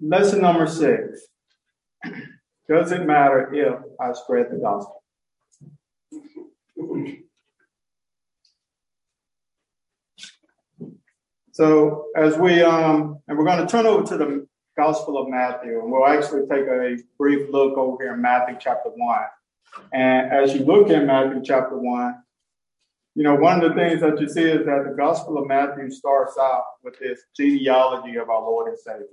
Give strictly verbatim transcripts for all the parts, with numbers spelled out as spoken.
Lesson number six. Does it matter if I spread the gospel? So as we, um, and we're going to turn over to the Gospel of Matthew, and we'll actually take a brief look over here in Matthew chapter one. And as you look in Matthew chapter one, you know, one of the things that you see is that the Gospel of Matthew starts out with this genealogy of our Lord and Savior.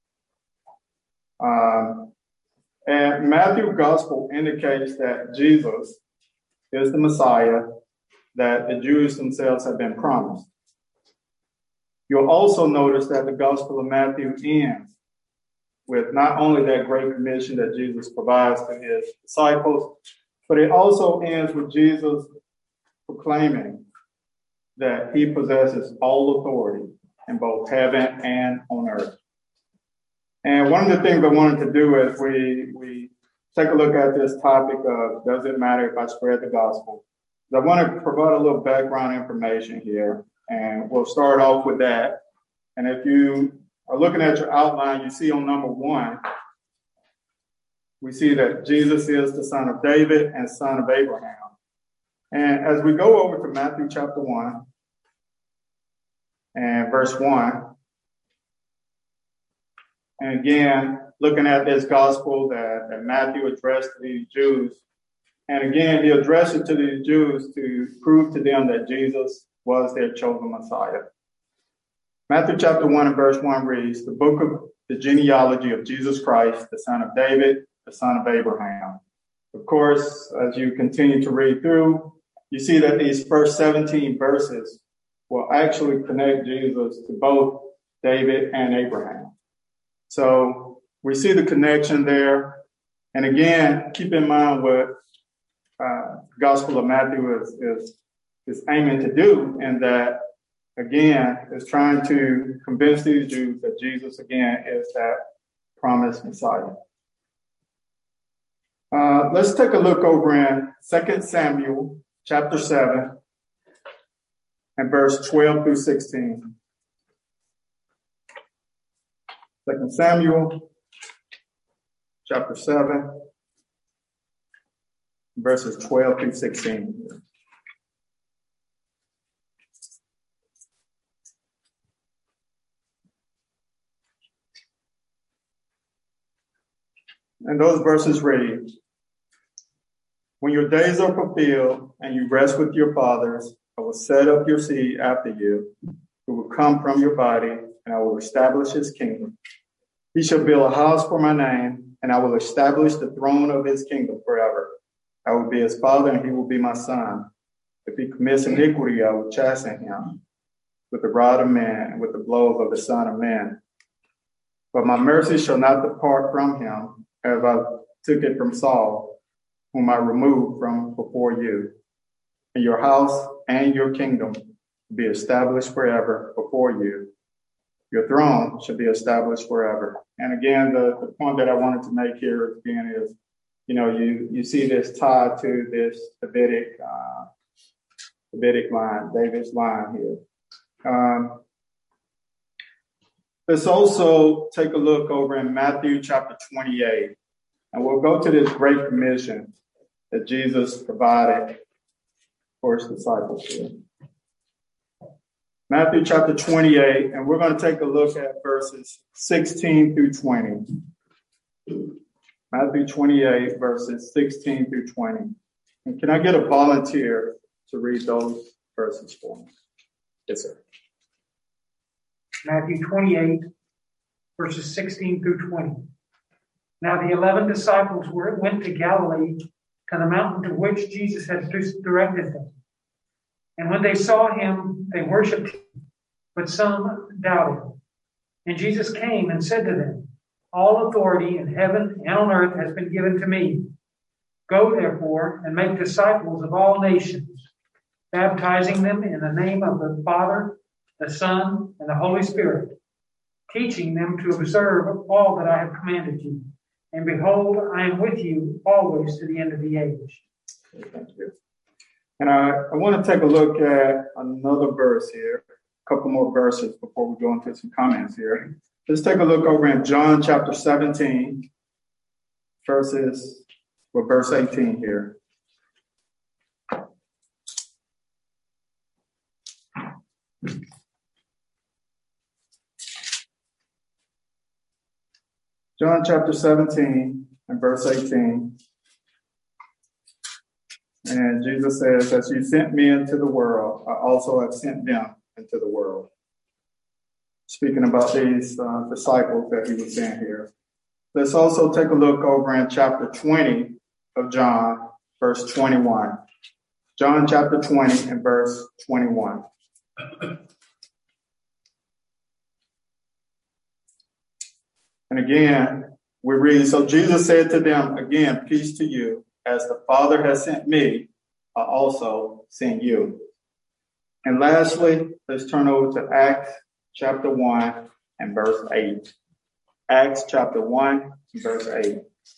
Um, and Matthew's Gospel indicates that Jesus is the Messiah that the Jews themselves have been promised. You'll also notice that the Gospel of Matthew ends with not only that great commission that Jesus provides to his disciples, but it also ends with Jesus proclaiming that he possesses all authority in both heaven and on earth. And one of the things I wanted to do is we, we take a look at this topic of, does it matter if I spread the gospel? I want to provide a little background information here, and we'll start off with that. And if you are looking at your outline, you see on number one, we see that Jesus is the son of David and son of Abraham. And as we go over to Matthew chapter one and verse one, and again, looking at this gospel that, that Matthew addressed to these Jews, and again, he addressed it to these Jews to prove to them that Jesus was their chosen Messiah. Matthew chapter one and verse one reads, the book of the genealogy of Jesus Christ, the son of David, the son of Abraham. Of course, as you continue to read through, you see that these first seventeen verses will actually connect Jesus to both David and Abraham. So we see the connection there. And again, keep in mind what uh, the Gospel of Matthew is, is, is aiming to do, and that, again, is trying to convince these Jews that Jesus, again, is that promised Messiah. Uh, let's take a look over in Second Samuel chapter seven and verse twelve through sixteen. Second Samuel chapter seven, verses twelve through sixteen. And those verses read, when your days are fulfilled and you rest with your fathers, I will set up your seed after you, who will come from your body, and I will establish his kingdom. He shall build a house for my name, and I will establish the throne of his kingdom forever. I will be his father, and he will be my son. If he commits iniquity, I will chasten him with the rod of man and with the blows of the Son of Man. But my mercy shall not depart from him, as I took it from Saul, whom I removed from before you. And your house and your kingdom will be established forever before you. Your throne shall be established forever. And again, the, the point that I wanted to make here again is, you know, you, you see this tied to this Davidic, uh, Davidic line, David's line here. Um, let's also take a look over in Matthew chapter twenty-eight. And we'll go to this great commission that Jesus provided for his disciples here. Matthew chapter twenty-eight, and we're going to take a look at verses sixteen through twenty. Matthew twenty-eight, verses sixteen through twenty. And can I get a volunteer to read those verses for me? Yes, sir. Matthew twenty-eight, verses sixteen through twenty. Now the eleven disciples were, went to Galilee, to the mountain to which Jesus had directed them. And when they saw him, they worshipped him, but some doubted. And Jesus came and said to them, all authority in heaven and on earth has been given to me. Go, therefore, and make disciples of all nations, baptizing them in the name of the Father, the Son, and the Holy Spirit, teaching them to observe all that I have commanded you. And behold, I am with you always to the end of the age. Thank you. And I, I want to take a look at another verse here, a couple more verses before we go into some comments here. Let's take a look over in John chapter seventeen, verses, or verse eighteen here. John chapter seventeen and verse eighteen. And Jesus says, as you sent me into the world, I also have sent them into the world. Speaking about these uh, disciples that he was saying here. Let's also take a look over in chapter twenty of John, verse twenty-one. John chapter twenty and verse twenty-one. And again, we read, so Jesus said to them, again, peace to you. As the Father has sent me, I also send you. And lastly, let's turn over to Acts chapter one and verse eight. Acts chapter one and verse eight.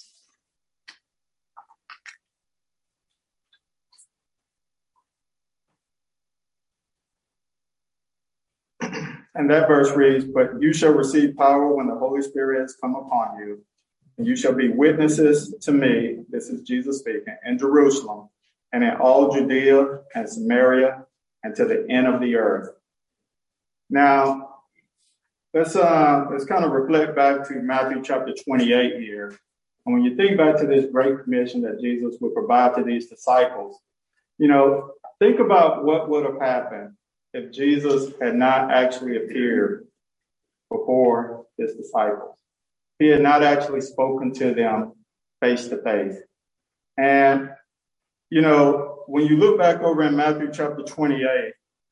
And that verse reads, but you shall receive power when the Holy Spirit has come upon you, and you shall be witnesses to me, this is Jesus speaking, in Jerusalem, and in all Judea and Samaria, and to the end of the earth. Now, let's uh, let's kind of reflect back to Matthew chapter twenty-eight here. And when you think back to this great commission that Jesus would provide to these disciples, you know, think about what would have happened if Jesus had not actually appeared before his disciples. He had not actually spoken to them face to face. And, you know, when you look back over in Matthew chapter twenty-eight,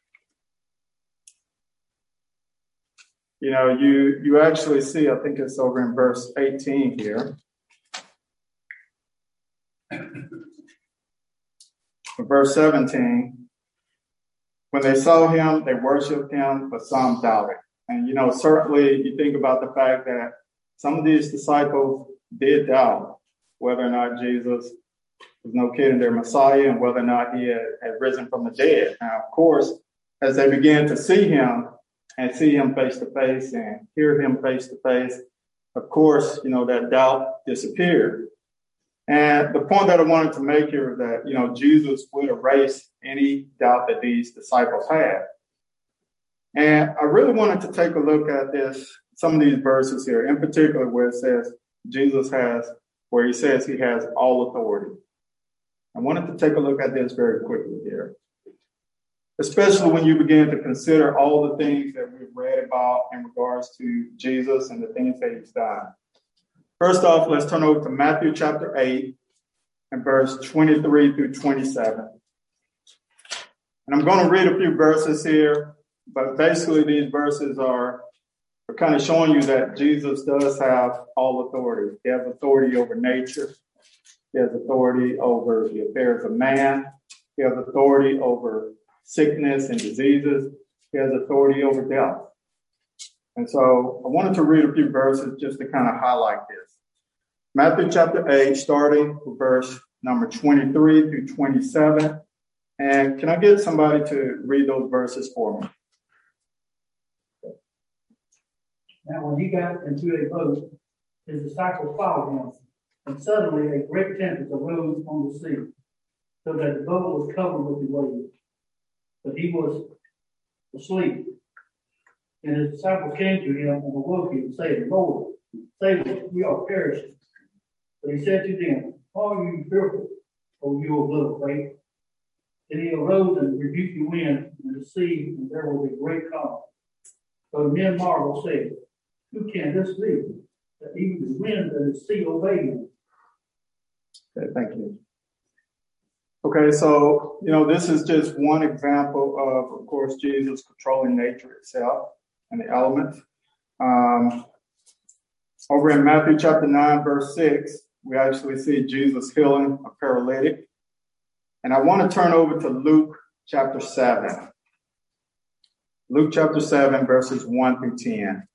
you know, you, you actually see, I think it's over in verse eighteen here. Verse seventeen. When they saw him, they worshiped him, but some doubted. And, you know, certainly you think about the fact that some of these disciples did doubt whether or not Jesus was no kidding their Messiah and whether or not he had, had risen from the dead. Now, of course, as they began to see him and see him face to face and hear him face to face, of course, you know, that doubt disappeared. And the point that I wanted to make here is that, you know, Jesus would erase any doubt that these disciples had. And I really wanted to take a look at this, some of these verses here, in particular where it says Jesus has, where he says he has all authority. I wanted to take a look at this very quickly here, especially when you begin to consider all the things that we've read about in regards to Jesus and the things that he's done. First off, let's turn over to Matthew chapter eight and verse twenty-three through twenty-seven. And I'm going to read a few verses here, but basically these verses are, are kind of showing you that Jesus does have all authority. He has authority over nature. He has authority over the affairs of man. He has authority over sickness and diseases. He has authority over death. And so I wanted to read a few verses just to kind of highlight this. Matthew chapter eight, starting with verse number twenty-three through twenty-seven. And can I get somebody to read those verses for me? Now when he got into a boat, his disciples followed him, and suddenly a great tempest arose on the sea, so that the boat was covered with the waves. But he was asleep. And his disciples came to him and awoke him, saying, Lord, save us, we are perishing. But he said to them, why are you fearful, O you of little faith? Then he arose and rebuked the wind and the sea, and there was a great calm. So the men marveled, saying, who can this be, that even the wind and the sea obey him? Okay, thank you. Okay, so, you know, this is just one example of, of course, Jesus controlling nature itself and the elements. Um, over in Matthew chapter nine, verse six, we actually see Jesus healing a paralytic. And I want to turn over to Luke chapter seven. Luke chapter seven, verses one through ten.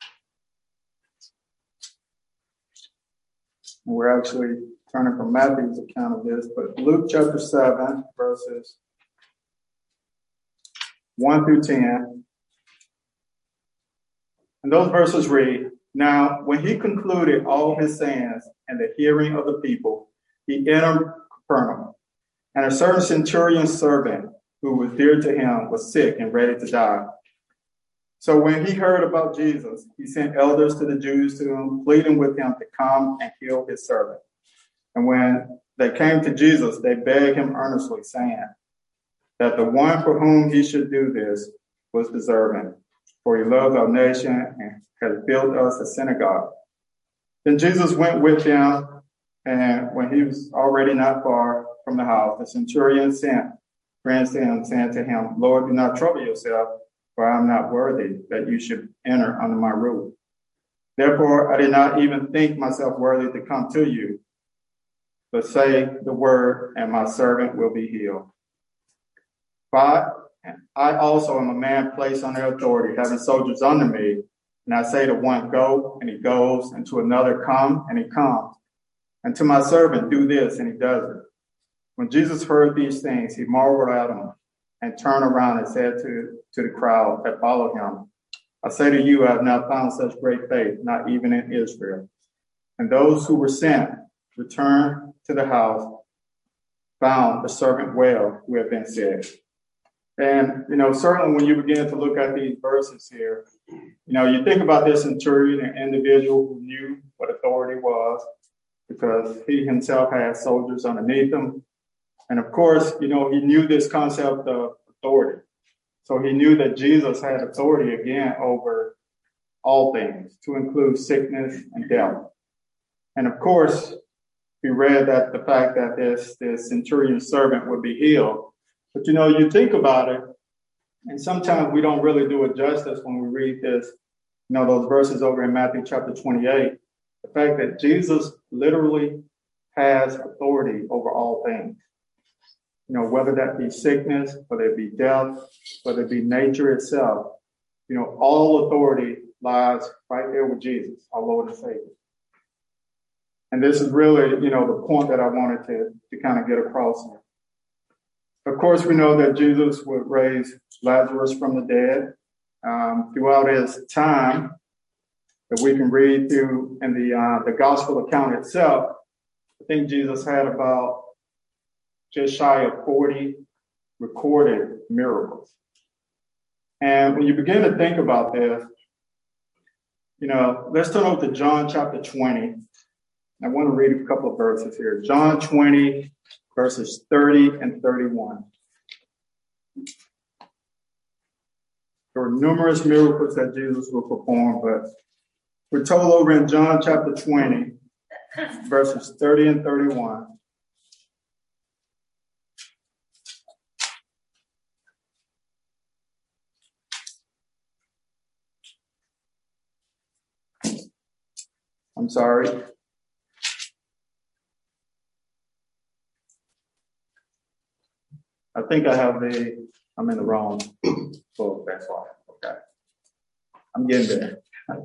We're actually turning from Matthew's account of this, but Luke chapter seven, verses one through ten. And those verses read, Now, when he concluded all his sayings in the hearing of the people, he entered Capernaum. And a certain centurion's servant, who was dear to him, was sick and ready to die. So when he heard about Jesus, he sent elders to the Jews to him, pleading with him to come and heal his servant. And when they came to Jesus, they begged him earnestly, saying that the one for whom he should do this was deserving, for he loves our nation and has built us a synagogue. Then Jesus went with them, and when he was already not far from the house, the centurion sent friends to him, saying to him, Lord, do not trouble yourself, for I am not worthy that you should enter under my roof. Therefore, I did not even think myself worthy to come to you, but say the word, and my servant will be healed. But I also am a man placed under authority, having soldiers under me, and I say to one, go, and he goes, and to another, come, and he comes, and to my servant, do this, and he does it. When Jesus heard these things, he marveled at them, and turned around and said to, to the crowd that followed him, I say to you, I have not found such great faith, not even in Israel. And those who were sent returned to the house, found the servant well who had been sick. And, you know, certainly when you begin to look at these verses here, you know, you think about this centurion, an individual who knew what authority was, because he himself had soldiers underneath him. And of course, you know, he knew this concept of authority. So he knew that Jesus had authority again over all things, to include sickness and death. And of course, we read that the fact that this, this centurion servant would be healed. But, you know, you think about it, and sometimes we don't really do it justice when we read this, you know, those verses over in Matthew chapter twenty-eight, the fact that Jesus literally has authority over all things. You know, whether that be sickness, whether it be death, whether it be nature itself, you know, all authority lies right there with Jesus, our Lord and Savior. And this is really, you know, the point that I wanted to, to kind of get across here. Of course, we know that Jesus would raise Lazarus from the dead. Um, throughout his time that we can read through in the uh, the gospel account itself, I think Jesus had about just shy of forty recorded miracles. And when you begin to think about this, you know, let's turn over to John chapter twenty. I want to read a couple of verses here. John twenty, verses thirty and thirty-one. There were numerous miracles that Jesus would perform, but we're told over in John chapter twenty, verses thirty and thirty-one. I'm sorry. I think I have the, I'm in the wrong book, that's why. Okay. I'm getting there.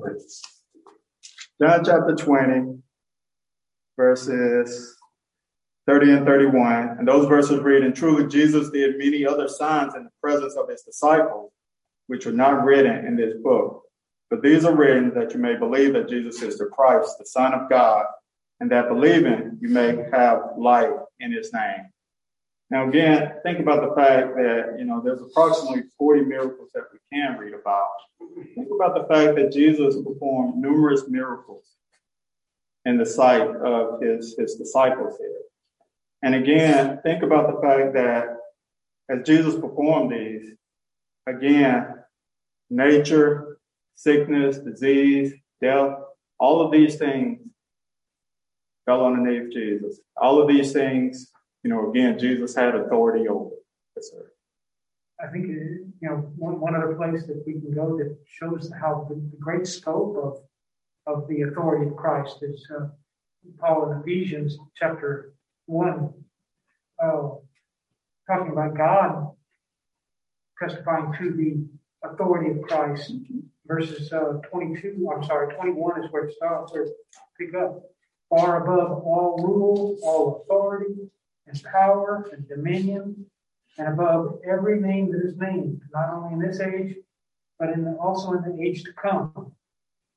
John chapter twenty, verses thirty and thirty-one. And those verses read, And truly Jesus did many other signs in the presence of his disciples, which are not written in this book. But these are written that you may believe that Jesus is the Christ, the Son of God, and that believing you may have life in his name. Now, again, think about the fact that, you know, there's approximately forty miracles that we can read about. Think about the fact that Jesus performed numerous miracles in the sight of his, his disciples here. And again, think about the fact that as Jesus performed these, again, nature, sickness, disease, death, all of these things fell underneath Jesus. All of these things, you know, again, Jesus had authority over. Yes, sir. I think, you know, one, one other place that we can go that shows how the, the great scope of of the authority of Christ is uh, Paul in Ephesians chapter one, uh, talking about God testifying to the authority of Christ. Verses uh, twenty-two, I'm sorry, twenty-one is where it starts, where it pick up. Far above all rule, all authority, and power, and dominion, and above every name that is named, not only in this age, but in the, also in the age to come.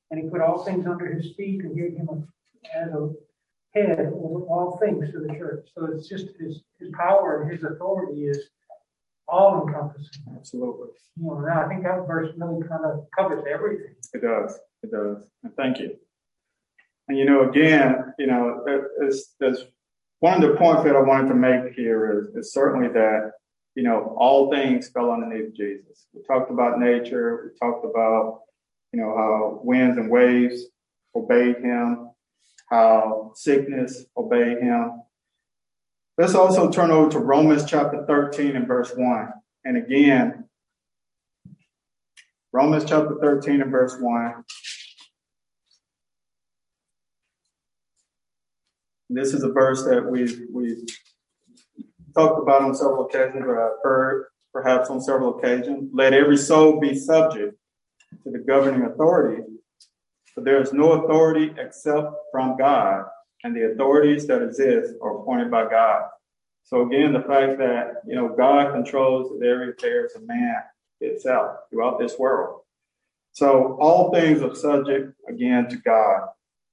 And he put all things under his feet and gave him a, as a head over all things to the church. So it's just his, his power and his authority is all encompassing. Absolutely. You know, and I think that verse really kind of covers everything. It does. It does. And thank you. And, you know, again, you know, there's, there's one of the points that I wanted to make here is, is certainly that, you know, all things fell underneath Jesus. We talked about nature. We talked about, you know, how winds and waves obeyed him, how sickness obeyed him. Let's also turn over to Romans chapter thirteen and verse one. And again, Romans chapter thirteen and verse one. This is a verse that we've, we've talked about on several occasions, or I've heard perhaps on several occasions. Let every soul be subject to the governing authority, for there is no authority except from God, and the authorities that exist are appointed by God. So again, the fact that, you know, God controls the very affairs of man itself throughout this world. So all things are subject, again, to God.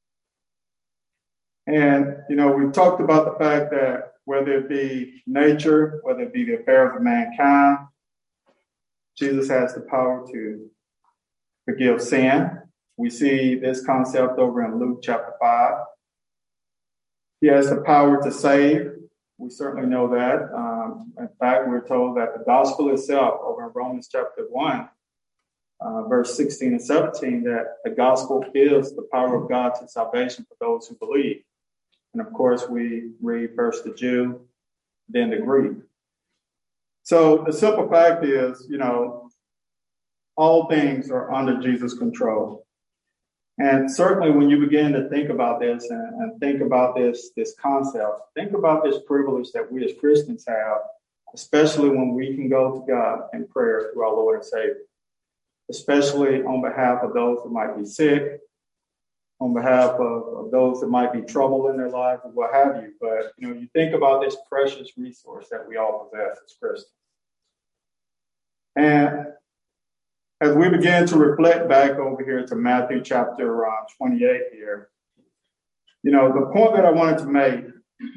And, you know, we've talked about the fact that whether it be nature, whether it be the affairs of mankind, Jesus has the power to forgive sin. We see this concept over in Luke chapter five. He has the power to save. We certainly know that. Um, in fact, we're told that the gospel itself over in Romans chapter one, uh, verse sixteen and seventeen, that the gospel is the power of God to salvation for those who believe. And of course, we read first the Jew, then the Greek. So the simple fact is, you know, all things are under Jesus' control. And certainly when you begin to think about this and, and think about this, this concept, think about this privilege that we as Christians have, especially when we can go to God in prayer through our Lord and Savior, especially on behalf of those who might be sick, on behalf of, of those that might be trouble in their lives, or what have you. But, you know, you think about this precious resource that we all possess as Christians. And as we begin to reflect back over here to Matthew chapter uh, twenty-eight here, you know, the point that I wanted to make,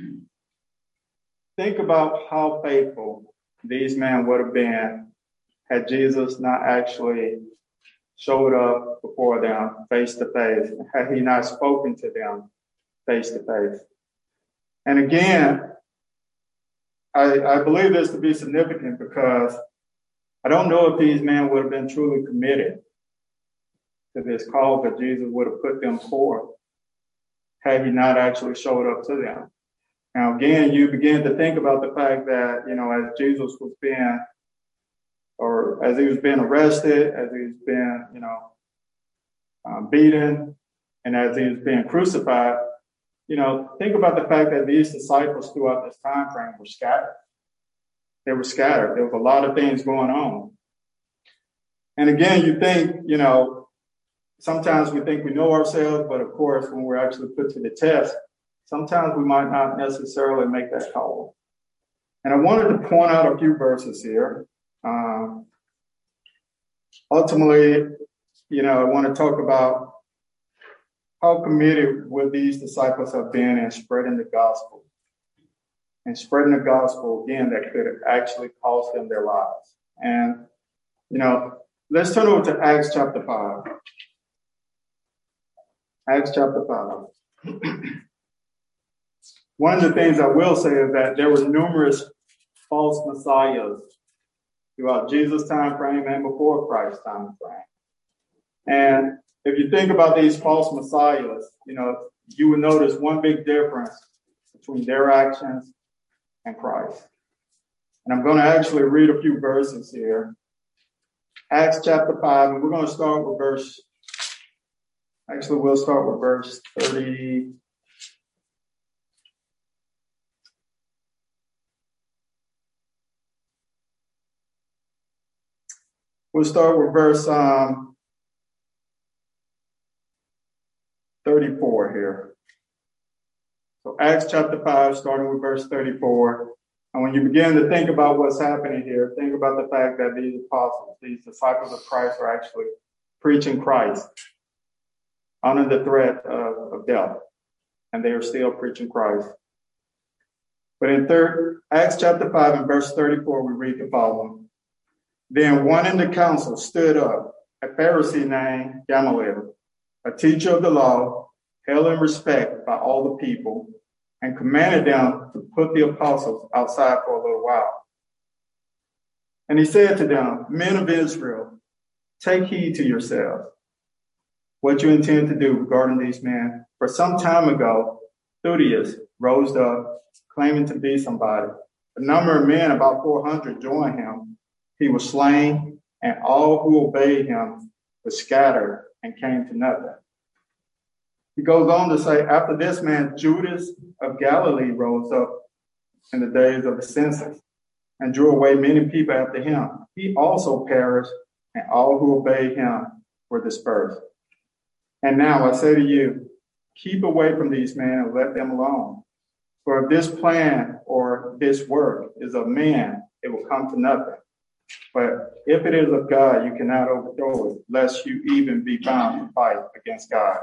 think about how faithful these men would have been had Jesus not actually showed up before them face to face, had he not spoken to them face to face. And again, I, I believe this to be significant because I don't know if these men would have been truly committed to this call that Jesus would have put them forth had he not actually showed up to them. Now, again, you begin to think about the fact that, you know, as Jesus was being, or as he was being arrested, as he was being, you know, um, beaten, and as he was being crucified, you know, think about the fact that these disciples throughout this time frame were scattered. They were scattered. There was a lot of things going on. And again, you think, you know, sometimes we think we know ourselves, but of course, when we're actually put to the test, sometimes we might not necessarily make that call. And I wanted to point out a few verses here. Um, ultimately, you know, I want to talk about how committed would these disciples have been in spreading the gospel. And spreading the gospel, again, that could actually cost them their lives. And, you know, let's turn over to Acts chapter five. Acts chapter five. One of the things I will say is that there were numerous false messiahs throughout Jesus' time frame and before Christ's time frame. And if you think about these false messiahs, you know, you would notice one big difference between their actions and Christ. And I'm going to actually read a few verses here. Acts chapter five, and we're going to start with verse, actually we'll start with verse thirty. We'll start with verse um, thirty-four here. So Acts chapter five, starting with verse thirty-four. And when you begin to think about what's happening here, think about the fact that these apostles, these disciples of Christ, are actually preaching Christ. under the threat of, of death, and they are still preaching Christ. But in third, Acts chapter five and verse thirty-four, we read the following. Then one in the council stood up, a Pharisee named Gamaliel, a teacher of the law, held in respect by all the people, and commanded them to put the apostles outside for a little while. And he said to them, men of Israel, take heed to yourselves what you intend to do regarding these men. For some time ago, Theudius rose up, claiming to be somebody. A number of men, about four hundred, joined him. He was slain, and all who obeyed him were scattered and came to nothing. He goes on to say, after this man, Judas of Galilee rose up in the days of the census and drew away many people after him. He also perished, and all who obeyed him were dispersed. And now I say to you, keep away from these men and let them alone. For if this plan or this work is of man, it will come to nothing. But if it is of God, you cannot overthrow it, lest you even be bound to fight against God.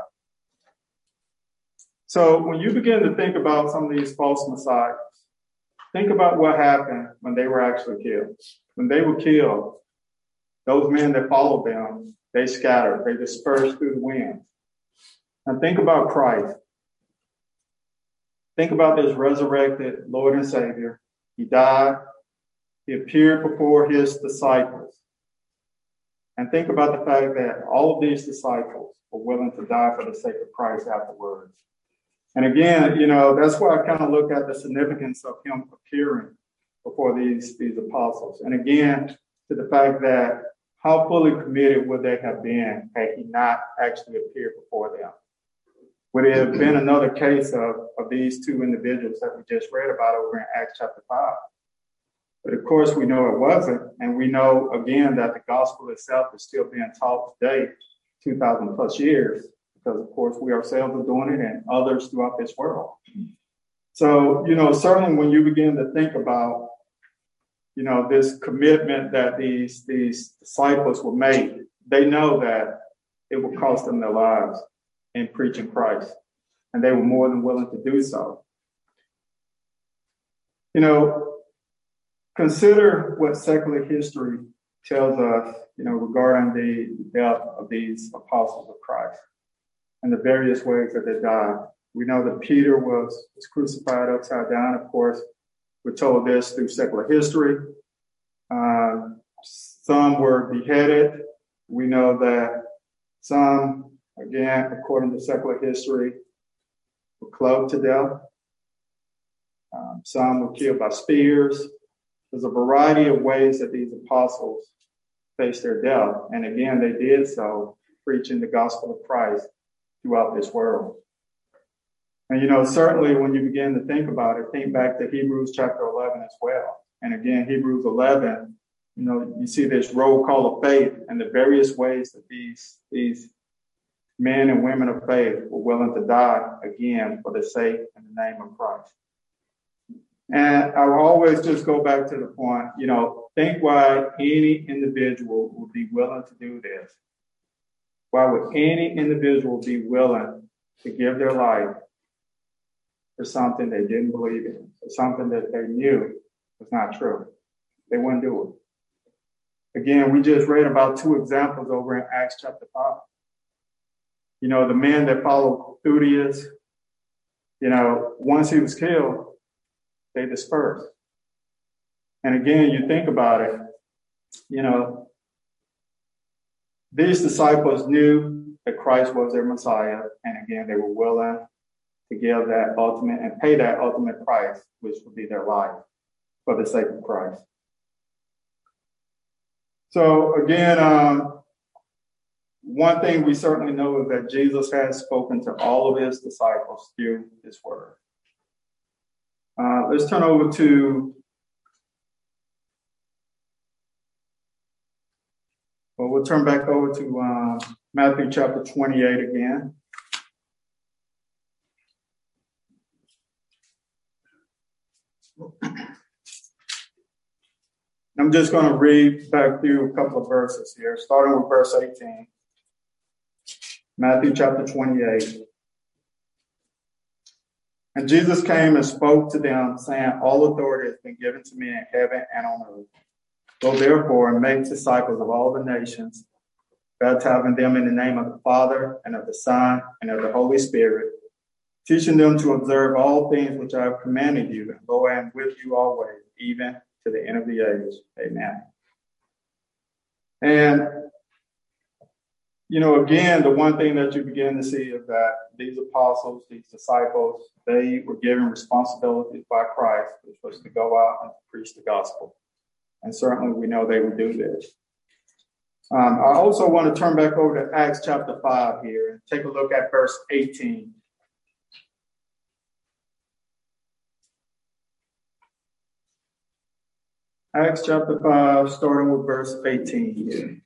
So when you begin to think about some of these false messiahs, think about what happened when they were actually killed. When they were killed, those men that followed them, they scattered, they dispersed through the wind. Now think about Christ. Think about this resurrected Lord and Savior. He died. He appeared before his disciples. And think about the fact that all of these disciples were willing to die for the sake of Christ afterwards. And again, you know, that's why I kind of look at the significance of him appearing before these, these apostles. And again, to the fact that how fully committed would they have been had he not actually appeared before them? Would it have been another case of, of these two individuals that we just read about over in Acts chapter five? But of course, we know it wasn't. And we know, again, that the gospel itself is still being taught today, two thousand plus years, because, of course, we ourselves are doing it and others throughout this world. So, you know, certainly when you begin to think about, you know, this commitment that these, these disciples will make, they know that it will cost them their lives in preaching Christ. And they were more than willing to do so. You know, consider what secular history tells us, you know, regarding the death of these apostles of Christ and the various ways that they died. We know that Peter was, was crucified upside down. Of course, we're told this through secular history. Uh, some were beheaded. We know that some, again, according to secular history, were clubbed to death. Um, some were killed by spears. There's a variety of ways that these apostles faced their death. And again, they did so preaching the gospel of Christ throughout this world. And, you know, certainly when you begin to think about it, think back to Hebrews chapter eleven as well. And again, Hebrews eleven, you know, you see this roll call of faith and the various ways that these, these men and women of faith were willing to die again for the sake and the name of Christ. And I will always just go back to the point, you know, think why any individual would be willing to do this. Why would any individual be willing to give their life for something they didn't believe in, for something that they knew was not true? They wouldn't do it. Again, we just read about two examples over in Acts chapter five. You know, the men that followed Theudius, you know, once he was killed, they dispersed. And again, you think about it, you know, these disciples knew that Christ was their Messiah. And again, they were willing to give that ultimate and pay that ultimate price, which would be their life for the sake of Christ. So again, um, one thing we certainly know is that Jesus has spoken to all of his disciples through his word. Uh, let's turn over to, well, we'll turn back over to um, Matthew chapter twenty-eight again. I'm just going to read back through a couple of verses here, starting with verse eighteen. Matthew chapter twenty-eight. And Jesus came and spoke to them, saying, all authority has been given to me in heaven and on earth. Go therefore and make disciples of all the nations, baptizing them in the name of the Father and of the Son and of the Holy Spirit, teaching them to observe all things which I have commanded you, and lo, I am with you always, even to the end of the age. Amen. And, you know, again, the one thing that you begin to see is that these apostles, these disciples, they were given responsibilities by Christ, which was to go out and preach the gospel. And certainly we know they would do this. Um, I also want to turn back over to Acts chapter five here and take a look at verse eighteen. Acts chapter five, starting with verse eighteen here.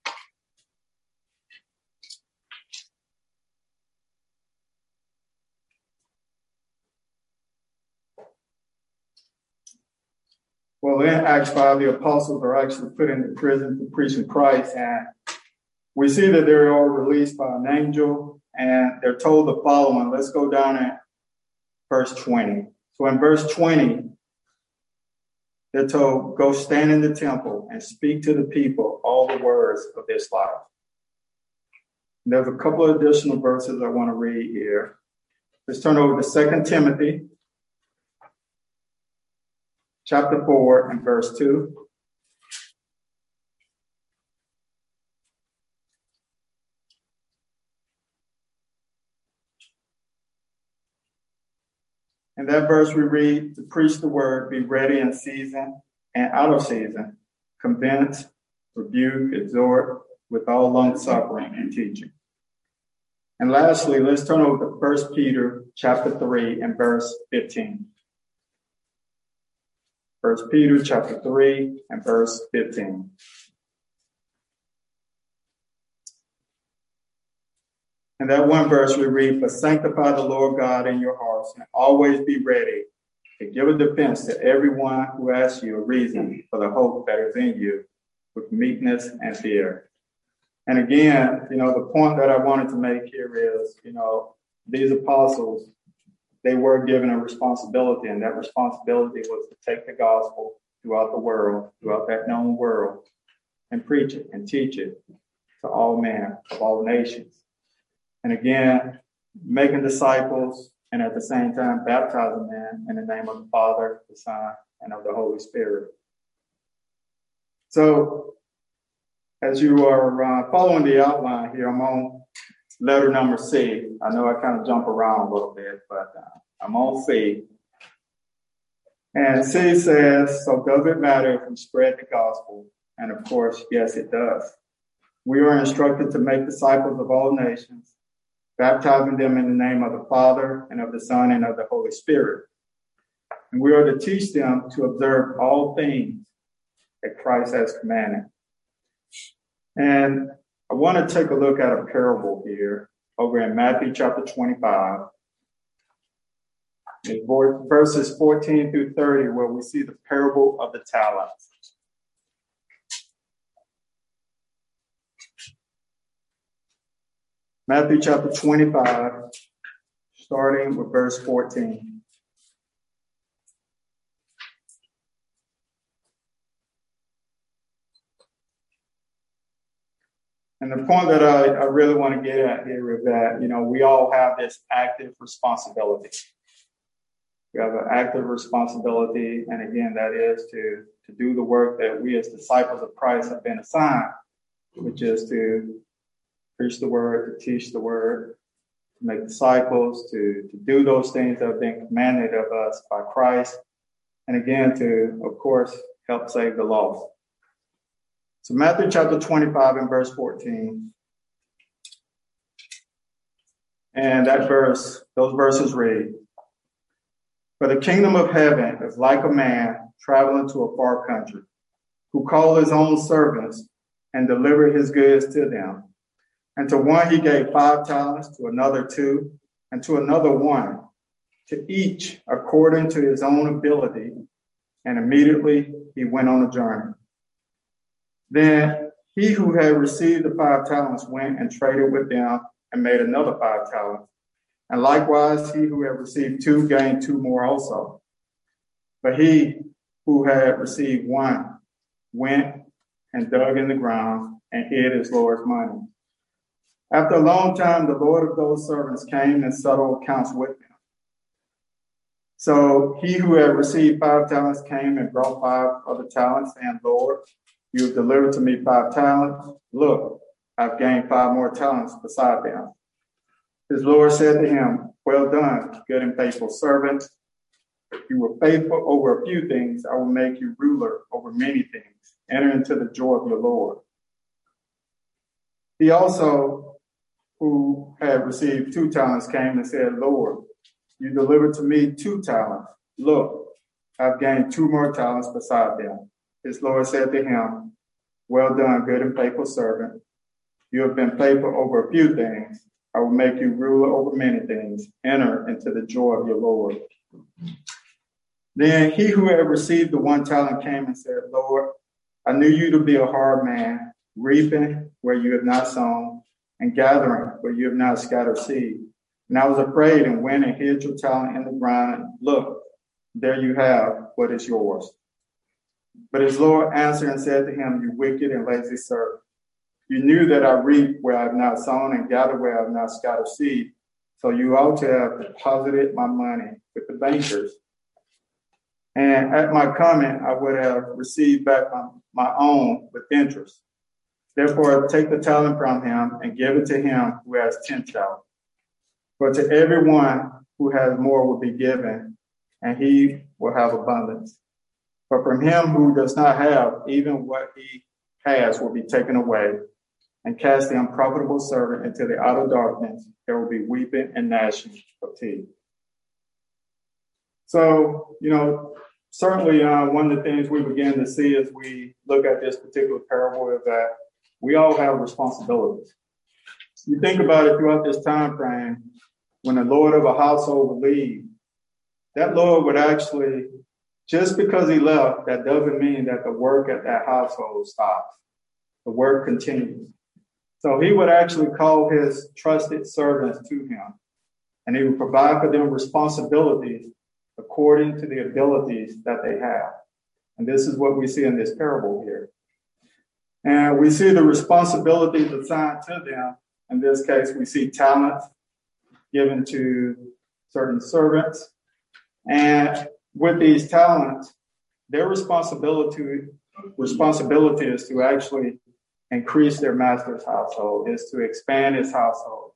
Well, in Acts five, the apostles are actually put into prison for preaching Christ, and we see that they're all released by an angel, and they're told the following. Let's go down at verse twenty. So in verse twenty, they're told, go stand in the temple and speak to the people all the words of this life. And there's a couple of additional verses I want to read here. Let's turn over to Second Timothy chapter four and verse two. In that verse we read, to preach the word, be ready in season and out of season, convince, rebuke, exhort with all long suffering and teaching. And lastly, let's turn over to First Peter chapter three and verse fifteen. First Peter chapter three and verse fifteen. In that one verse we read, but sanctify the Lord God in your hearts and always be ready to give a defense to everyone who asks you a reason for the hope that is in you with meekness and fear. And again, you know, the point that I wanted to make here is, you know, these apostles, they were given a responsibility, and that responsibility was to take the gospel throughout the world, throughout that known world, and preach it and teach it to all men of all nations. And again, making disciples and at the same time baptizing them in the name of the Father, the Son, and of the Holy Spirit. So as you are uh, following the outline here, I'm on letter number C. I know I kind of jump around a little bit, but uh, I'm on C. And C says, so does it matter if we spread the gospel? And of course, yes, it does. We are instructed to make disciples of all nations, baptizing them in the name of the Father and of the Son and of the Holy Spirit. And we are to teach them to observe all things that Christ has commanded. And I want to take a look at a parable here over in Matthew chapter twenty-five. In verses fourteen through thirty, where we see the parable of the talents. Matthew chapter twenty-five, starting with verse fourteen. And the point that I, I really want to get at here is that, you know, we all have this active responsibility. We have an active responsibility, and again, that is to, to do the work that we as disciples of Christ have been assigned, which is to preach the word, to teach the word, to make disciples, to, to do those things that have been commanded of us by Christ, and again, to, of course, help save the lost. So Matthew chapter twenty-five and verse fourteen. And that verse, those verses read, for the kingdom of heaven is like a man traveling to a far country, who called his own servants and delivered his goods to them. And to one he gave five talents, to another two, and to another one, to each according to his own ability. And immediately he went on a journey. Then he who had received the five talents went and traded with them and made another five talents. And likewise, he who had received two gained two more also. But he who had received one went and dug in the ground and hid his Lord's money. After a long time, the Lord of those servants came and settled accounts with them. So he who had received five talents came and brought five other talents, saying, Lord, you have delivered to me five talents. Look, I've gained five more talents beside them. His Lord said to him, well done, good and faithful servant. You were faithful over a few things. I will make you ruler over many things. Enter into the joy of your Lord. He also, who had received two talents, came and said, Lord, you delivered to me two talents. Look, I've gained two more talents beside them. His Lord said to him, well done, good and faithful servant. You have been faithful over a few things. I will make you ruler over many things. Enter into the joy of your Lord. Then he who had received the one talent came and said, Lord, I knew you to be a hard man, reaping where you have not sown, and gathering where you have not scattered seed. And I was afraid and went and hid your talent in the ground. And look, there you have what is yours. But his Lord answered and said to him, you wicked and lazy servant. You knew that I reap where I have not sown and gather where I have not scattered seed. So you ought to have deposited my money with the bankers. And at my coming, I would have received back my, my own with interest. Therefore, take the talent from him and give it to him who has ten talents. For to everyone who has more will be given, and he will have abundance. But from him who does not have, even what he has will be taken away. And cast the unprofitable servant into the outer darkness. There will be weeping and gnashing of teeth. So, you know, certainly uh, one of the things we begin to see as we look at this particular parable is that we all have responsibilities. You think about it throughout this time frame, when the Lord of a household would leave, that Lord would actually, just because he left, that doesn't mean that the work at that household stops. The work continues. So he would actually call his trusted servants to him, and he would provide for them responsibilities according to the abilities that they have. And this is what we see in this parable here. And we see the responsibilities assigned to them. In this case, we see talents given to certain servants. And with these talents, their responsibility, responsibility is to actually increase their master's household, is to expand his household.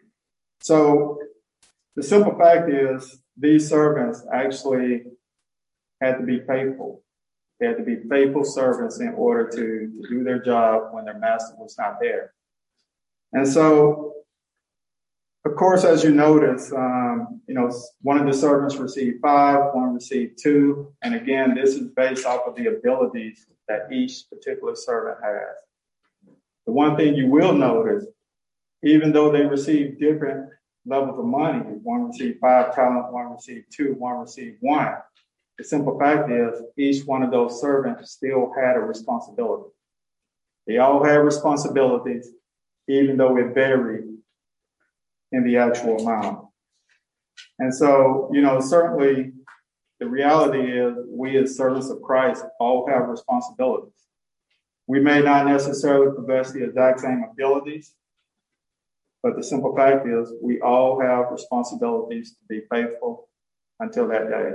So the simple fact is, these servants actually had to be faithful. They had to be faithful servants in order to, to do their job when their master was not there. And so, of course, as you notice, um, you know, one of the servants received five, one received two. And again, this is based off of the abilities that each particular servant has. The one thing you will notice, even though they received different levels of money, one received five talents, one received two, one received one. The simple fact is, each one of those servants still had a responsibility. They all had responsibilities, even though it varied in the actual amount. And so, you know, certainly the reality is we as servants of Christ all have responsibilities. We may not necessarily possess the exact same abilities, but the simple fact is we all have responsibilities to be faithful until that day.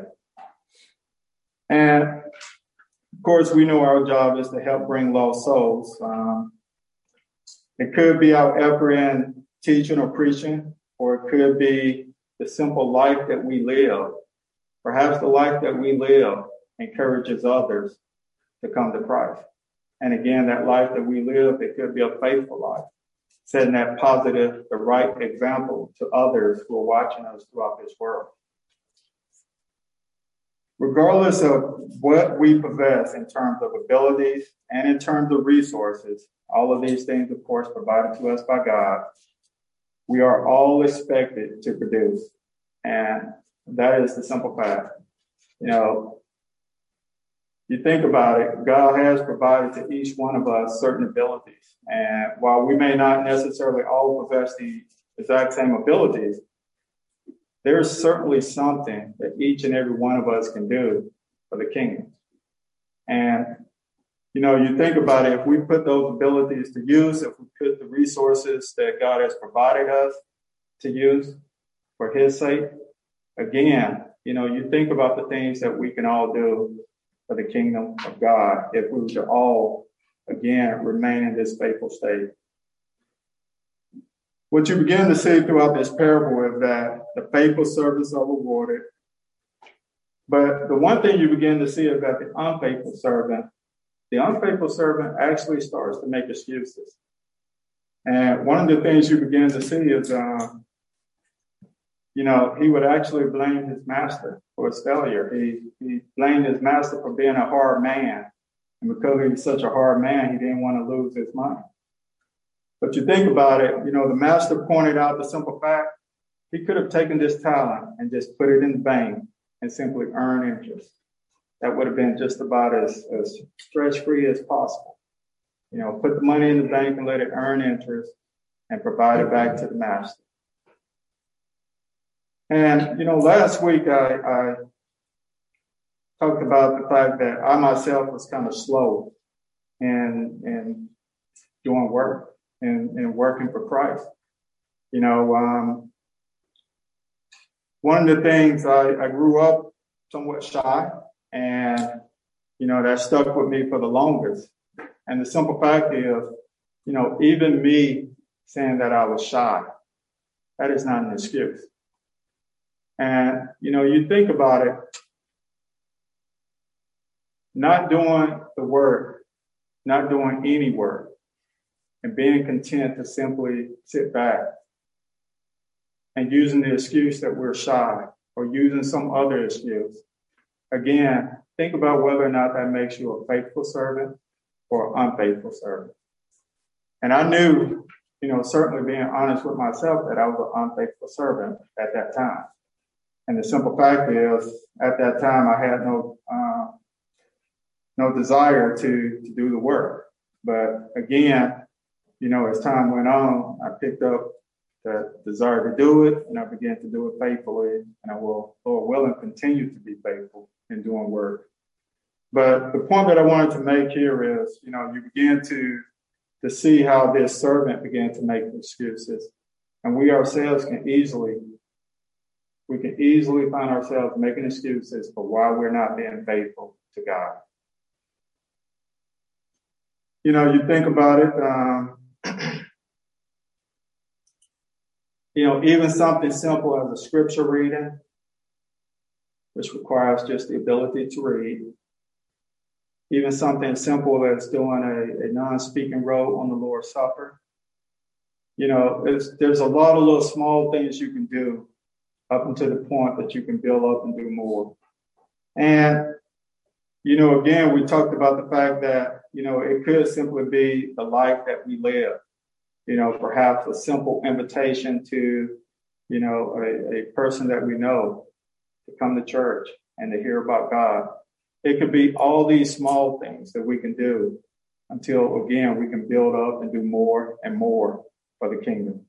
And of course, we know our job is to help bring lost souls. Um, it could be our effort in teaching or preaching, or it could be the simple life that we live. Perhaps the life that we live encourages others to come to Christ. And again, that life that we live, it could be a faithful life, setting that positive, the right example to others who are watching us throughout this world. Regardless of what we possess in terms of abilities and in terms of resources, all of these things, of course, provided to us by God, we are all expected to produce. And that is the simple fact. You know, you think about it, God has provided to each one of us certain abilities. And while we may not necessarily all possess the exact same abilities, there's certainly something that each and every one of us can do for the kingdom. And, you know, you think about it, if we put those abilities to use, if we put the resources that God has provided us to use for his sake, again, you know, you think about the things that we can all do for the kingdom of God if we were to all, again, remain in this faithful state. What you begin to see throughout this parable is that the faithful servants are rewarded. But the one thing you begin to see is that the unfaithful servant, the unfaithful servant actually starts to make excuses. And one of the things you begin to see is, um, you know, he would actually blame his master for his failure. He, he blamed his master for being a hard man. And because he was such a hard man, he didn't want to lose his money. But you think about it, you know, the master pointed out the simple fact, he could have taken this talent and just put it in the bank and simply earn interest. That would have been just about as, as stress-free as possible. You know, put the money in the bank and let it earn interest and provide it back to the master. And, you know, last week I, I talked about the fact that I myself was kind of slow in, in doing work and, and working for Christ. You know, um, one of the things I, I grew up somewhat shy, and, you know, that stuck with me for the longest. And the simple fact is, you know, even me saying that I was shy, that is not an excuse. And, you know, you think about it, not doing the work, not doing any work, and being content to simply sit back and using the excuse that we're shy or using some other excuse. Again, think about whether or not that makes you a faithful servant or unfaithful servant. And I knew, you know, certainly being honest with myself, that I was an unfaithful servant at that time. And the simple fact is, at that time, I had no uh, no desire to, to do the work. But again, you know, as time went on, I picked up the desire to do it, and I began to do it faithfully. And I will, Lord willing, continue to be faithful in doing work. But the point that I wanted to make here is, you know, you begin to, to see how this servant began to make excuses. And we ourselves can easily, we can easily find ourselves making excuses for why we're not being faithful to God. You know, you think about it, um, you know, even something simple as a scripture reading, which requires just the ability to read. Even something simple as doing a, a non-speaking role on the Lord's Supper. You know, it's, there's a lot of little small things you can do up until the point that you can build up and do more. And, you know, again, we talked about the fact that, you know, it could simply be the life that we live. You know, perhaps a simple invitation to, you know, a, a person that we know to come to church and to hear about God. It could be all these small things that we can do until, again, we can build up and do more and more for the kingdom.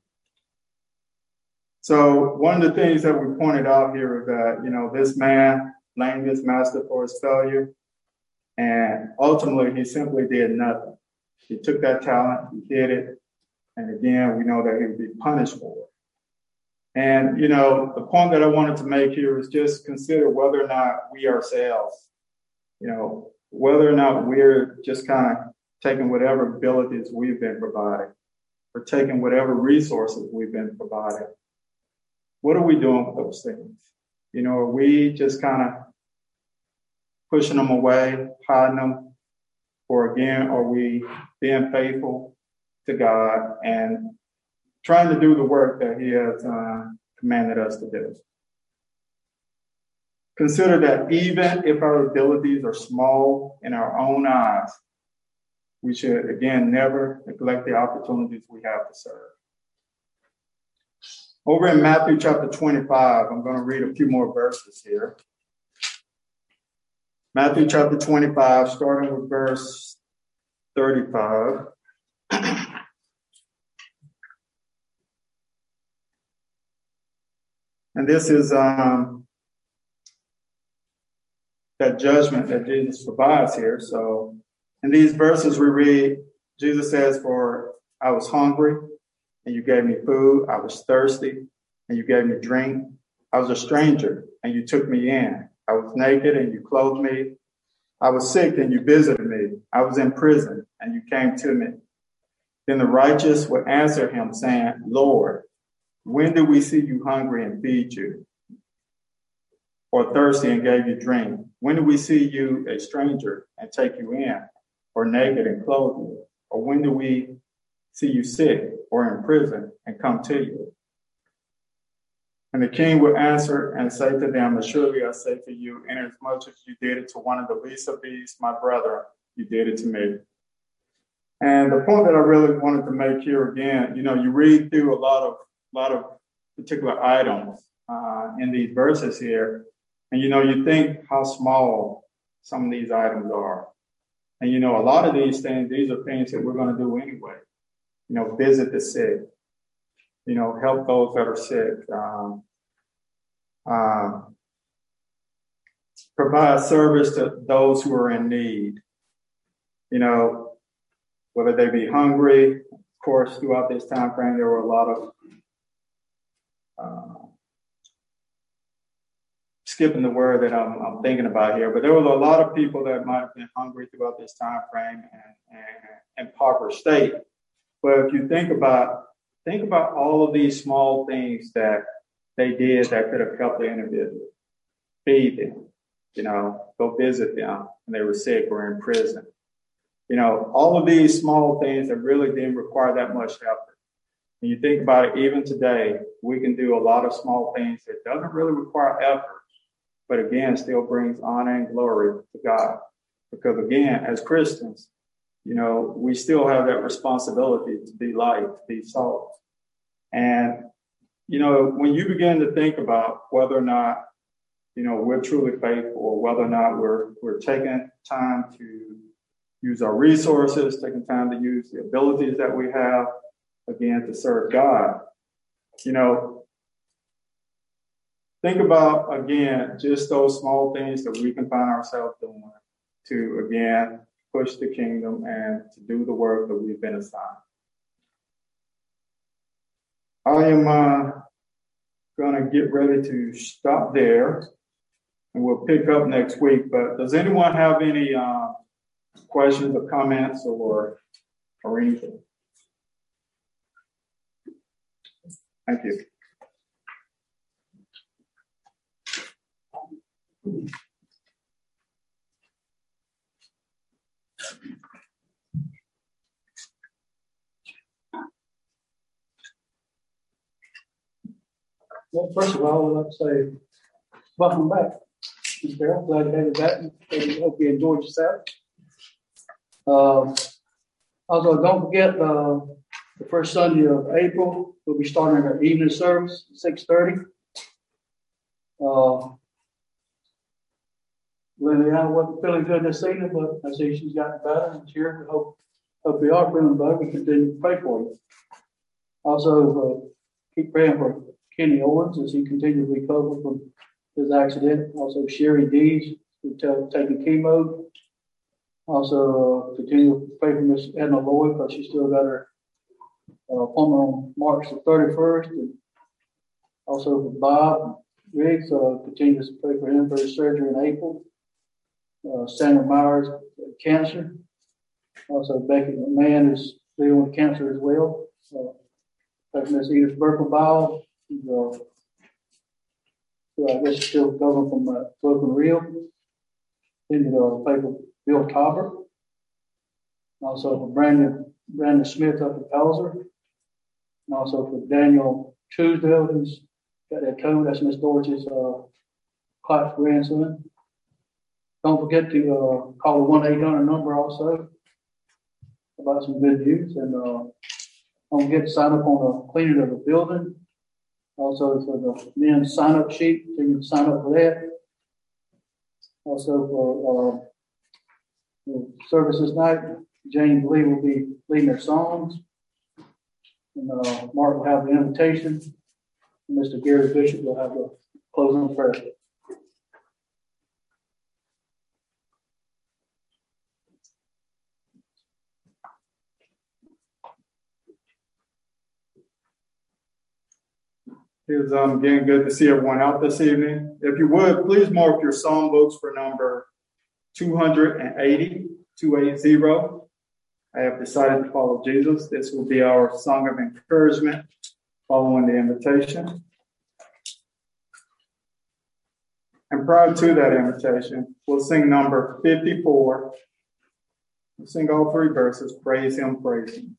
So one of the things that we pointed out here is that, you know, this man blamed his master for his failure. And ultimately, he simply did nothing. He took that talent, he hid it. And again, we know that he would be punished for it. And, you know, the point that I wanted to make here is just consider whether or not we ourselves, you know, whether or not we're just kind of taking whatever abilities we've been provided or taking whatever resources we've been provided. What are we doing with those things? You know, are we just kind of pushing them away, hiding them? Or again, are we being faithful to God and trying to do the work that he has uh, commanded us to do? Consider that even if our abilities are small in our own eyes, we should, again, never neglect the opportunities we have to serve. Over in Matthew chapter twenty-five, I'm going to read a few more verses here. Matthew chapter twenty-five, starting with verse thirty-five. And this is um, that judgment that Jesus provides here. So in these verses we read, Jesus says, for I was hungry and you gave me food. I was thirsty and you gave me drink. I was a stranger and you took me in. I was naked and you clothed me. I was sick and you visited me. I was in prison and you came to me. Then the righteous would answer him saying, Lord, when did we see you hungry and feed you? Or thirsty and gave you drink? When did we see you a stranger and take you in? Or naked and clothe you? Or when did we see you sick or in prison and come to you? And the king would answer and say to them, assuredly I say to you, inasmuch as you did it to one of the least of these, my brother, you did it to me. And the point that I really wanted to make here again, you know, you read through a lot of lot of particular items uh, in these verses here, and you know, you think how small some of these items are. And you know, a lot of these things, these are things that we're going to do anyway. You know, visit the sick, you know, help those that are sick, um, uh, provide service to those who are in need, you know, whether they be hungry. Of course, throughout this time frame, there were a lot of uh, skipping the word that I'm, I'm thinking about here, but there was a lot of people that might have been hungry throughout this time frame and, and impoverished state. But if you think about think about all of these small things that they did that could have helped the individual, feed them, you know, go visit them when they were sick or in prison. You know, all of these small things that really didn't require that much effort. And you think about it, even today, we can do a lot of small things that doesn't really require effort, but again, still brings honor and glory to God. Because again, as Christians, you know, we still have that responsibility to be light, to be salt. And, you know, when you begin to think about whether or not, you know, we're truly faithful, or whether or not we're we're taking time to use our resources, taking time to use the abilities that we have, again, to serve God. You know, think about, again, just those small things that we can find ourselves doing to, again, push the kingdom and to do the work that we've been assigned. I am uh, going to get ready to stop there, and we'll pick up next week. But does anyone have any uh, questions or comments or, or anything? Thank you. Well, first of all, I'd like to say welcome back, Miz Carol. Glad to have you back. I hope you enjoyed yourself. Uh, also, don't forget uh, the first Sunday of April, we'll be starting our evening service at six thirty. Uh, Liliana wasn't feeling good this evening, but I see she's gotten better and cheered. Hope, hope you are feeling better. We continue to pray for you. Also, uh, keep praying for Kenny Owens as he continues to recover from his accident. Also, Sherry Dees, who's taking chemo. Also, uh, continue to pray for Miss Edna Lloyd because she still got her uh, appointment on March the thirty-first. And also, for Bob Riggs, uh, continues to pray for him for his surgery in April. Uh, Samuel Myers, uh, cancer. Also, Becky McMahon is dealing with cancer as well. Uh, Miss Edith Burkle-Bowell, uh, who I guess is still recovering from uh, broken rib. Then uh, pray for Bill Tauber. Also for Brandon Brandon Smith up in Pelzer. And also for Daniel Truesdale, who's got that code. That's Miss Dorothy's uh, Clark's grandson. Don't forget to uh, call the one eight hundred number also about some good news. And uh, don't forget to sign up on the cleaning of the building. Also for the men's sign up sheet, so you can sign up for that. Also for uh, the services night, James Lee will be leading their songs. And uh, Mark will have the invitation. Mister Gary Bishop will have a closing prayer. It was um, again good to see everyone out this evening. If you would, please mark your psalm books for number two eighty, two eighty. I have decided to follow Jesus. This will be our song of encouragement following the invitation. And prior to that invitation, we'll sing number fifty-four. We'll sing all three verses. Praise him, praise him.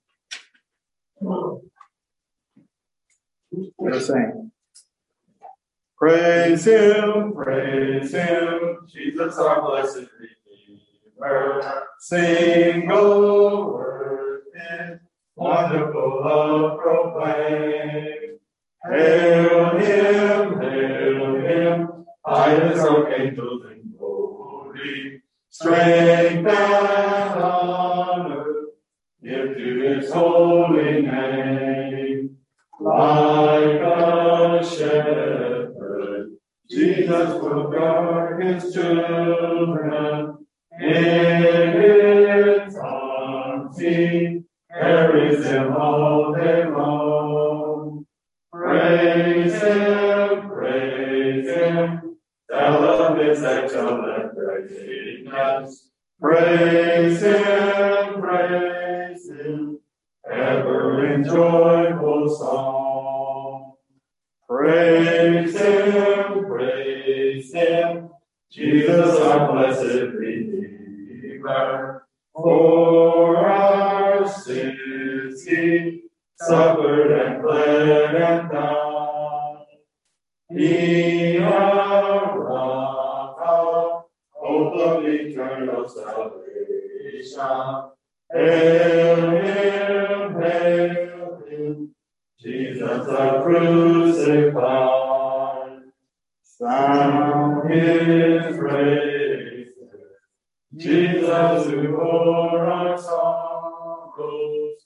We're saying, praise him, praise him, Jesus our blessed Redeemer. Sing, O earth, his wonderful love proclaim. Hail him, hail him, highest archangels in glory. Strength and honor give to his holy name. Like a shepherd, Jesus will guard his children. In his arms he carries them all day long. Praise him, praise him, tell of his excellent greatness. Praise him, praise him, ever in joyful song. Praise him, praise him, Jesus our blessed Redeemer. For our sins he suffered and bled and died. He our rock, our hope of eternal salvation. Hail him, hail him, Jesus our crucified. Sound his praises, Jesus who bore our sorrows.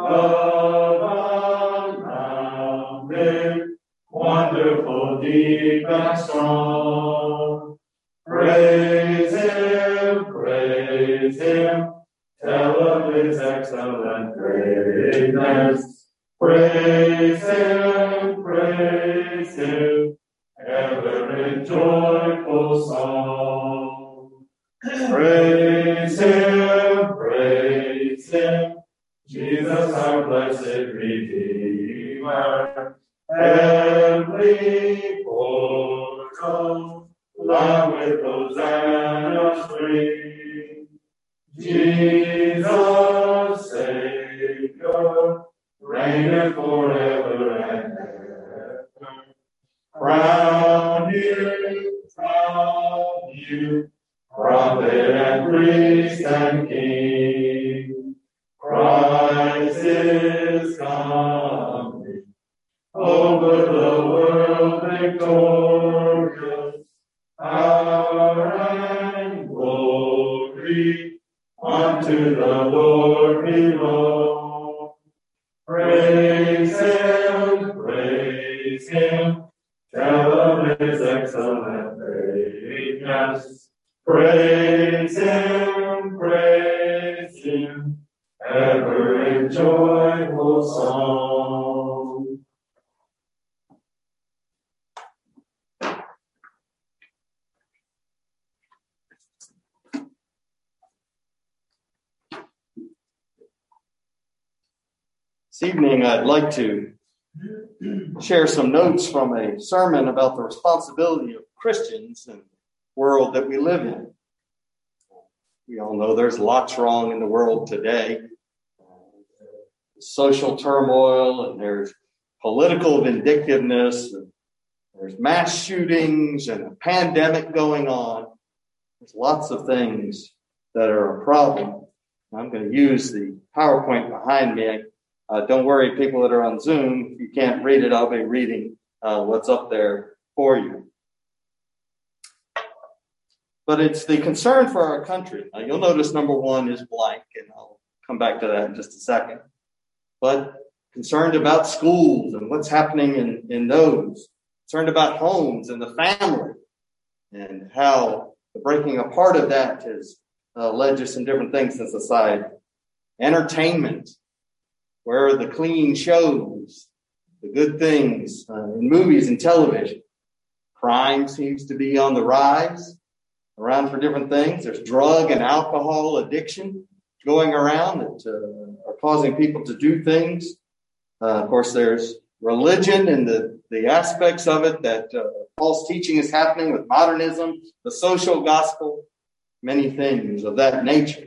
Love unbounded, wonderful, deep and strong. Praise him, praise him, tell of his excellent greatness. Praise him, praise him, ever in joyful song. Praise him, praise him, Jesus our blessed Redeemer. Heavenly portal, loud with Hosanna ring. Jesus, Savior, reigneth forever and ever. Crown you, crown you, prophet and priest and king. Christ is coming, over the world victorious. Power and glory unto the Lord belong. Praise him, praise him, tell of his excellent greatness. Praise him, praise him, ever in joyful song. This evening, I'd like to share some notes from a sermon about the responsibility of Christians in the world that we live in. We all know there's lots wrong in the world today. Social turmoil, and there's political vindictiveness, and there's mass shootings and a pandemic going on. There's lots of things that are a problem. I'm going to use the PowerPoint behind me. Uh, don't worry, people that are on Zoom, if you can't read it, I'll be reading uh, what's up there for you. But it's the concern for our country. Now, you'll notice number one is blank, and I'll come back to that in just a second. But concerned about schools and what's happening in, in those, concerned about homes and the family and how the breaking apart of that has uh, led to some different things in society. Entertainment, where are the clean shows, the good things uh, in movies and television. Crime seems to be on the rise around for different things. There's drug and alcohol addiction going around that uh, are causing people to do things. Uh, of course, there's religion and the, the aspects of it that uh, false teaching is happening with modernism, the social gospel, many things of that nature.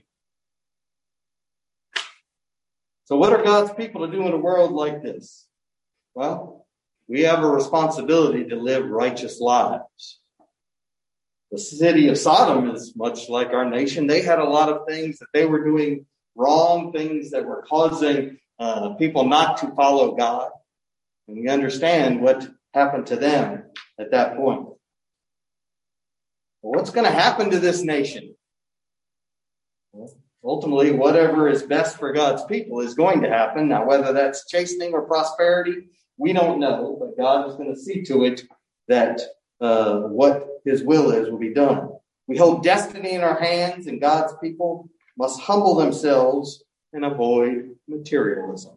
So what are God's people to do in a world like this? Well, we have a responsibility to live righteous lives. The city of Sodom is much like our nation. They had a lot of things that they were doing wrong, things that were causing uh, people not to follow God. And we understand what happened to them at that point. Well, what's going to happen to this nation? Well, ultimately, whatever is best for God's people is going to happen. Now, whether that's chastening or prosperity, we don't know, but God is going to see to it that uh, what his will is will be done. We hold destiny in our hands, and God's people must humble themselves and avoid materialism.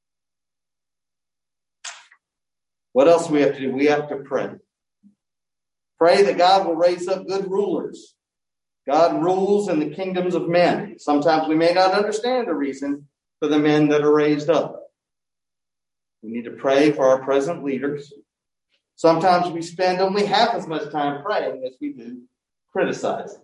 What else do we have to do? We have to pray. Pray that God will raise up good rulers. God rules in the kingdoms of men. Sometimes we may not understand the reason for the men that are raised up. We need to pray for our present leaders. Sometimes we spend only half as much time praying as we do criticizing.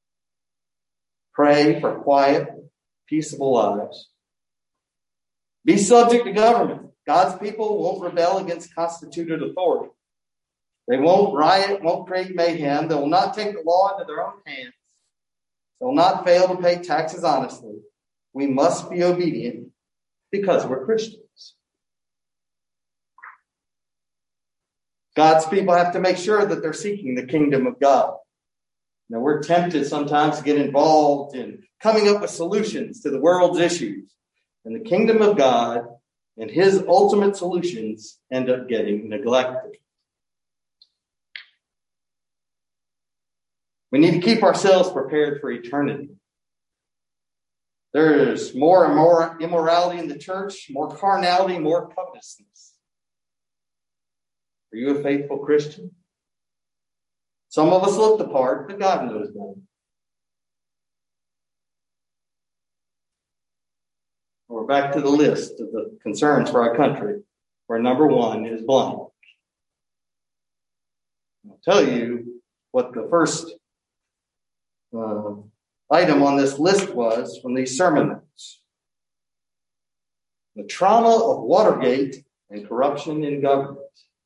Pray for quiet, peaceable lives. Be subject to government. God's people won't rebel against constituted authority. They won't riot, won't create mayhem. They will not take the law into their own hands. They will not fail to pay taxes honestly. We must be obedient because we're Christians. God's people have to make sure that they're seeking the kingdom of God. Now, we're tempted sometimes to get involved in coming up with solutions to the world's issues. And the kingdom of God and his ultimate solutions end up getting neglected. We need to keep ourselves prepared for eternity. There is more and more immorality in the church, more carnality, more covetousness. Are you a faithful Christian? Some of us look the part, but God knows better. We're back to the list of the concerns for our country, where number one is blank. I'll tell you what the first uh, item on this list was from these sermon notes. The trauma of Watergate and corruption in government.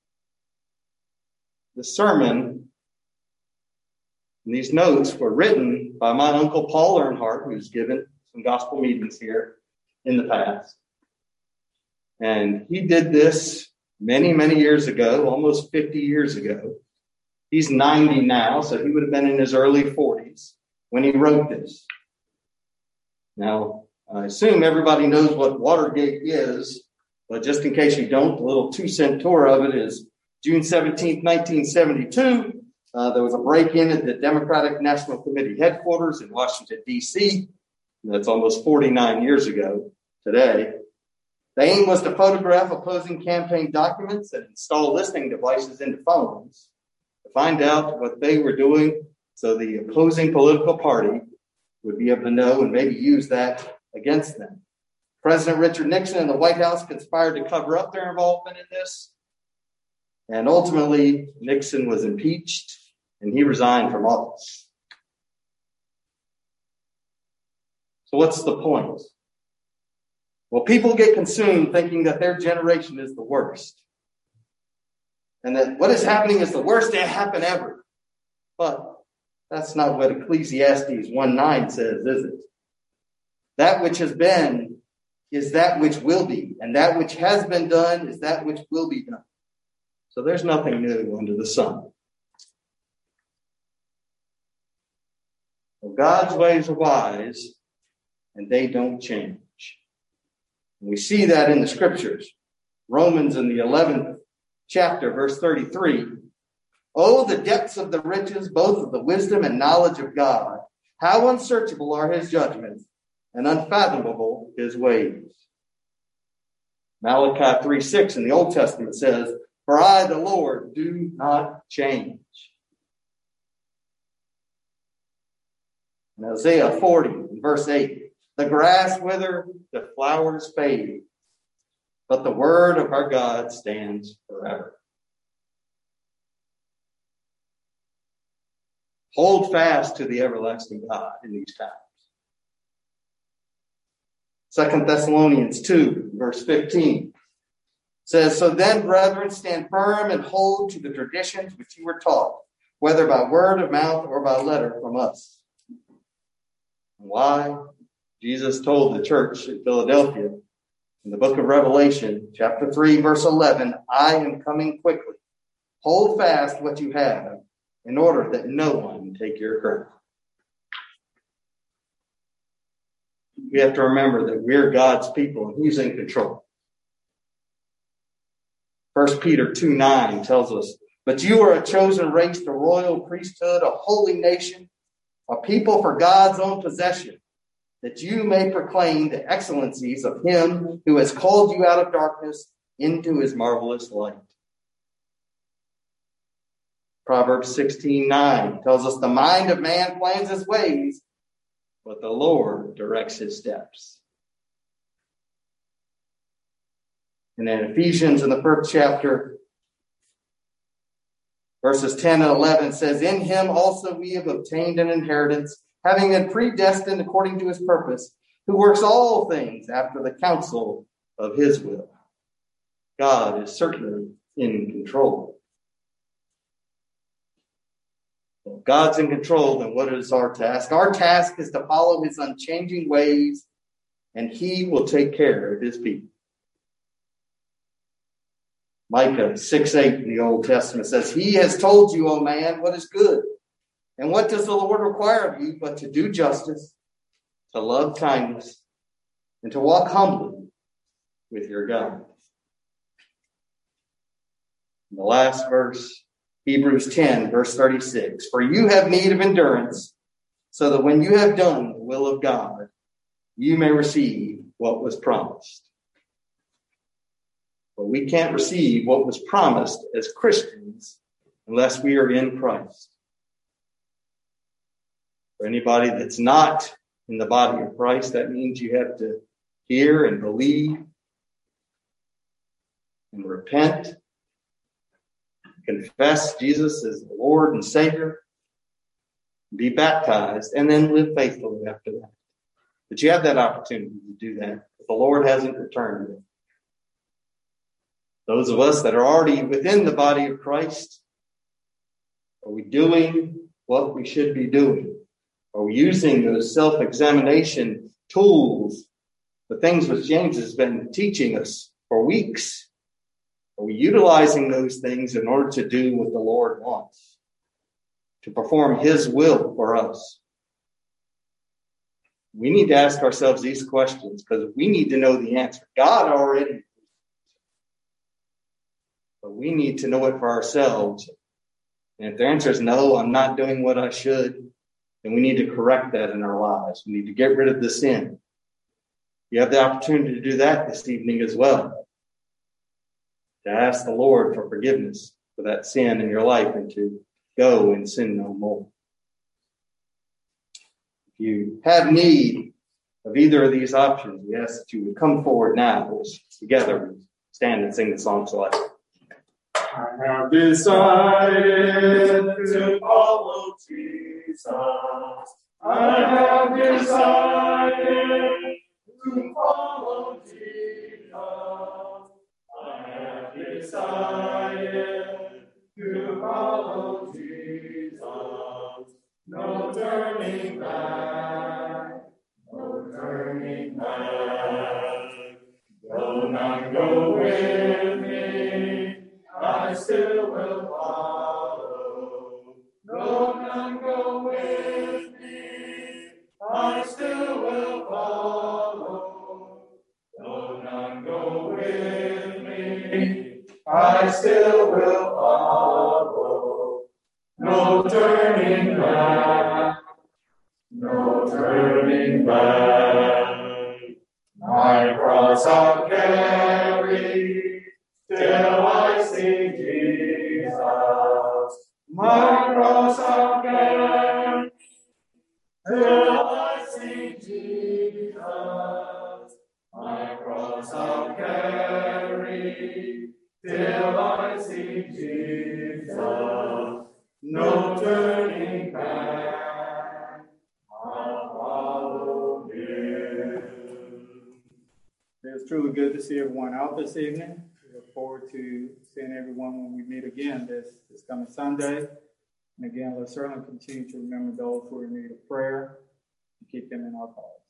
The sermon and these notes were written by my uncle Paul Earnhardt, who's given some gospel meetings here in the past. And he did this many, many years ago, almost fifty years ago. He's ninety now, so he would have been in his early forties when he wrote this. Now, I assume everybody knows what Watergate is, but just in case you don't, a little two-cent tour of it is June seventeenth, nineteen seventy-two. Uh, there was a break-in at the Democratic National Committee headquarters in Washington, D C That's almost forty-nine years ago today. The aim was to photograph opposing campaign documents and install listening devices into phones to find out what they were doing so the opposing political party would be able to know and maybe use that against them. President Richard Nixon and the White House conspired to cover up their involvement in this. And ultimately, Nixon was impeached and he resigned from office. So what's the point? Well, people get consumed thinking that their generation is the worst. And that what is happening is the worst that happened ever. But that's not what Ecclesiastes one nine says, is it? That which has been is that which will be. And that which has been done is that which will be done. So there's nothing new under the sun. Well, God's ways are wise, and they don't change. We see that in the scriptures. Romans in the eleventh chapter, verse thirty-three. Oh, the depths of the riches, both of the wisdom and knowledge of God. How unsearchable are his judgments and unfathomable his ways. Malachi three six in the Old Testament says, for I, the Lord, do not change. In Isaiah forty, verse eight, the grass withers, the flowers fade, but the word of our God stands forever. Hold fast to the everlasting God in these times. Second Thessalonians two, verse fifteen says, so then, brethren, stand firm and hold to the traditions which you were taught, whether by word of mouth or by letter from us. Why? Jesus told the church in Philadelphia in the book of Revelation, chapter three, verse eleven, I am coming quickly. Hold fast what you have, in order that no one take your crown. We have to remember that we're God's people and he's in control. First Peter two nine tells us, but you are a chosen race, a royal priesthood, a holy nation, a people for God's own possession, that you may proclaim the excellencies of him who has called you out of darkness into his marvelous light. Proverbs sixteen nine tells us the mind of man plans his ways, but the Lord directs his steps. And in Ephesians in the first chapter, verses ten and eleven says, in him also we have obtained an inheritance, having been predestined according to his purpose, who works all things after the counsel of his will. God is certainly in control. If God's in control, then what is our task? Our task is to follow his unchanging ways, and he will take care of his people. Micah six eight in the Old Testament says, he has told you, O man, what is good. And what does the Lord require of you but to do justice, to love kindness, and to walk humbly with your God? In the last verse, Hebrews ten, verse thirty-six, for you have need of endurance, so that when you have done the will of God, you may receive what was promised. But we can't receive what was promised as Christians unless we are in Christ. For anybody that's not in the body of Christ, that means you have to hear and believe and repent, confess Jesus as the Lord and Savior, be baptized, and then live faithfully after that. But you have that opportunity to do that. But the Lord hasn't returned yet. Those of us that are already within the body of Christ, are we doing what we should be doing? Are we using those self-examination tools, the things which James has been teaching us for weeks? Are we utilizing those things in order to do what the Lord wants? To perform his will for us? We need to ask ourselves these questions because we need to know the answer. God already. But we need to know it for ourselves. And if the answer is no, I'm not doing what I should, then we need to correct that in our lives. We need to get rid of the sin. You have the opportunity to do that this evening as well. To ask the Lord for forgiveness for that sin in your life and to go and sin no more. If you have need of either of these options, we ask that you would come forward now. Together, stand and sing the song select. I have decided to follow Jesus. I have decided to follow Jesus. I have decided to follow Jesus. No turning back, no turning back. Though none go with me, I still will follow. Though none go with me, I still will follow. Though none turning back, no turning back. My cross I'll carry till I see Jesus. My cross I'll carry till I see Jesus. My cross I'll carry till I see Jesus. No turning back, I'll follow Him. It's truly good to see everyone out this evening. We look forward to seeing everyone when we meet again this, this coming Sunday. And again, let's certainly continue to remember those who are in need of prayer and keep them in our thoughts.